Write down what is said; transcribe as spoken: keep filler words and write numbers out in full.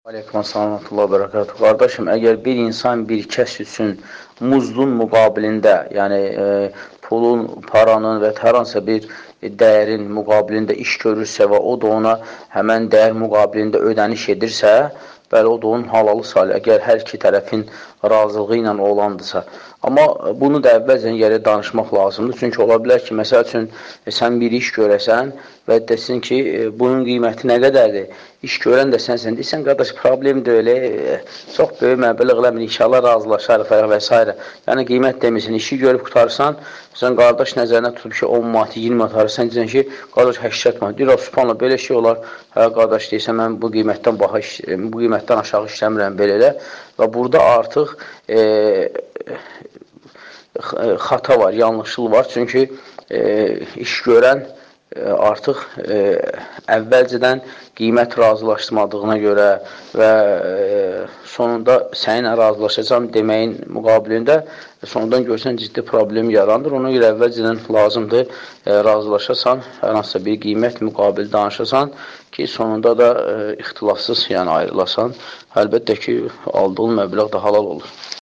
Aleyküm assalam və bərəkatuhu. Qardaşım, əgər bir insan bir kəs üçün muzlun müqabilində, yəni e, pulun, paranın və hər hansısa bir dəyərin müqabilində iş görürsə və o da ona həmən dəyər müqabilində ödəniş edirsə, bəli, o da onun halalı sayılır, əgər hər iki tərəfin razılığı ilə olandırsa. Amma bunu da əvvəlcən gərək danışmaq lazımdır. Çünki ola bilər ki, məsəl üçün, e, sən bir iş görəsən və desin ki, e, bunun qiyməti nə qədərdir? İş görən də sənsən, deyirsən, qardaş, problem də öyle, e, çox böyük məbləğ eləmir, inşallah razılaşarıq və s. Yəni, qiymət demirsən, işi görüb qutarsan, sən qardaş nəzərinə tutub ki, on manat, iyirmi manat arası, sən deyirsən ki, qardaş, səksən manat. Deyir, subhanallah, belə şey olar, hə, qardaş, deyirsən, mən bu qiymətdən, baha, bu qiymətdən aşağı işləmirəm, belə elə. Və burada artıq e, xata var, yanlışlıq var. Çünki e, iş görən e, artıq e, əvvəlcədən qiymət razılaşdırmadığına görə və e, sonunda səninlə razılaşacağım deməyin müqabilində sonradan görsən ciddi problem yaranır. Ona görə əvvəlcədən lazımdır e, razılaşasan, hər hansısa bir qiymət müqabili danışasan ki, sonunda da e, ixtilafsız yəni ayrılasan. Əlbəttə ki, aldığın məbləğ də halal olur.